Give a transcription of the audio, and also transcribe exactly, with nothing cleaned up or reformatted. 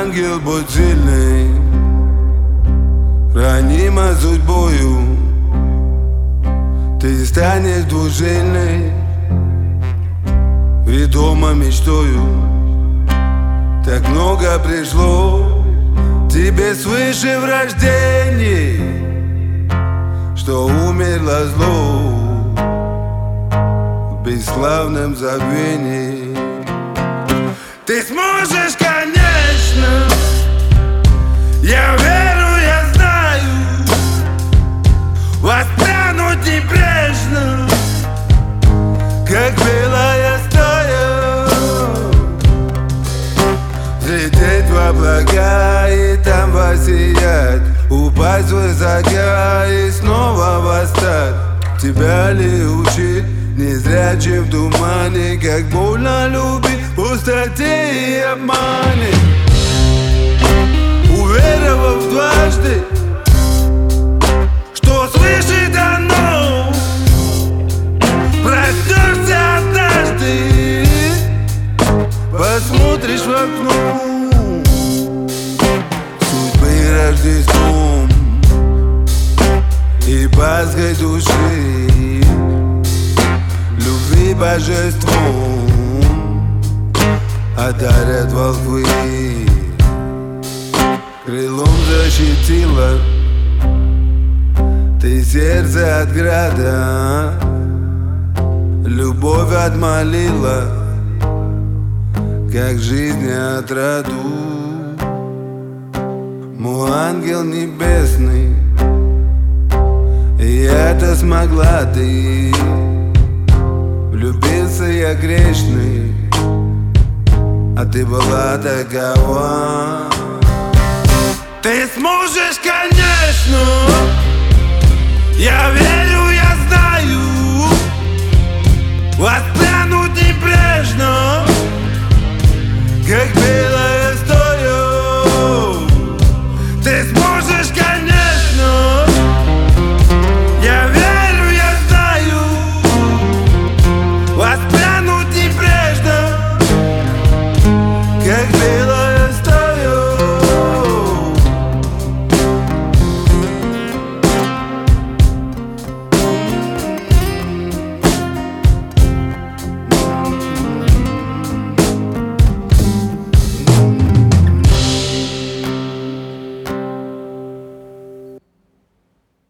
ангел, будь сильный, ранима судьбою. Ты станешь двужильной, ведома мечтою. Так много пришло тебе свыше в рождении, что умерло зло в бесславном забвении. Ты сможешь, конечно, я верю, я знаю, воспрянуть небрежно, как белая стая, взлететь в облака и там воссиять, упасть высока и снова восстать. Тебя ли учить незрячим в тумане, как больно любить в пустоте и обмане? Уверовав дважды, что свыше дано, проснешься однажды, посмотришь в окно судьбы Рождеством и Пасхой души, любви божеством одарят волхвы. Крылом защитила ты сердце от града, любовь отмолила, как жизнь от роду. Мой ангел небесный, и это смогла ты. Влюбился я грешный, а ты была такова. Ты сможешь, конечно, я верю, я знаю, воспрянуть небрежно, как белая стая. Ты сможешь, конечно, я верю, я знаю, воспрянуть небрежно, как белая стая.